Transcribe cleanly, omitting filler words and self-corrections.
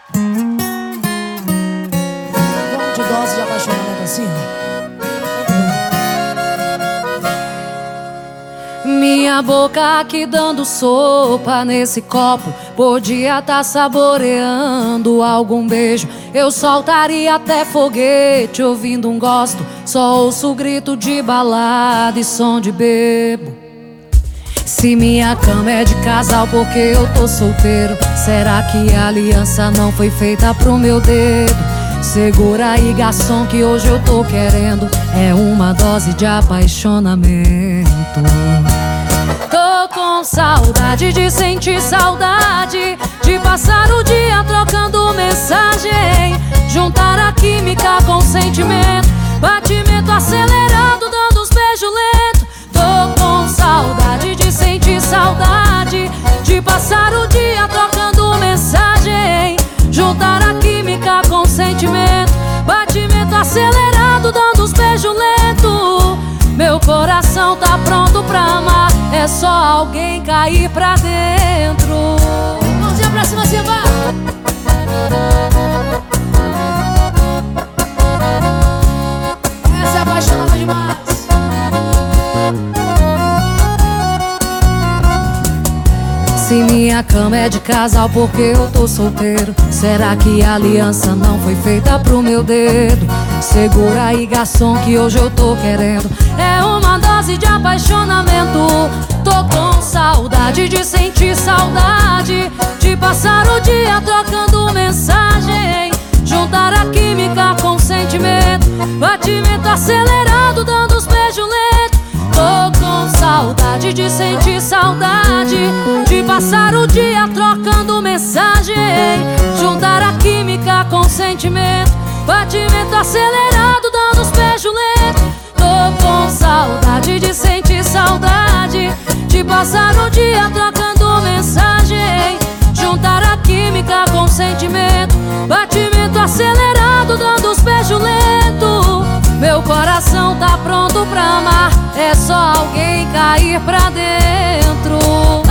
Vamos de dose de apaixonamento assim, ó. Minha boca aqui dando sopa nesse copo, podia tá saboreando algum beijo. Eu soltaria até foguete ouvindo um gosto, só ouço grito de balada e som de bebo. Se minha cama é de casal porque eu tô solteiro, será que a aliança não foi feita pro meu dedo? Segura aí, garçom, que hoje eu tô querendo é uma dose de apaixonamento. Tô com saudade de sentir saudade, de passar o dia trocando mensagem, juntar a química com sentimento, batimento acelerado dando uns beijos lentos. Tô com saudade de sentir saudade, de passar o dia trocando mensagem, juntar a química com sentimento, batimento acelerado dando uns beijos lentos. Meu coração tá pronto pra amar, é só alguém cair pra dentro. Mãozinha pra cima, Simba! Essa é apaixonada demais. Se minha cama é de casal porque eu tô solteiro, será que a aliança não foi feita pro meu dedo? Segura aí, garçom, que hoje eu tô querendo é uma dose de apaixonamento. Tô com saudade de sentir saudade, de passar o dia trocando mensagem, juntar a química com sentimento, batimento acelerado dando os beijos lentos. Tô com saudade de sentir saudade, de passar o dia trocando mensagem, juntar a química com sentimento, batimento acelerado dando os beijos lentos. Tô com saudade de sentir saudade, de passar o dia trocando mensagem, juntar a química com sentimento, batimento acelerado dando os beijos lentos. Meu coração tá pronto pra amar, é só alguém cair pra dentro.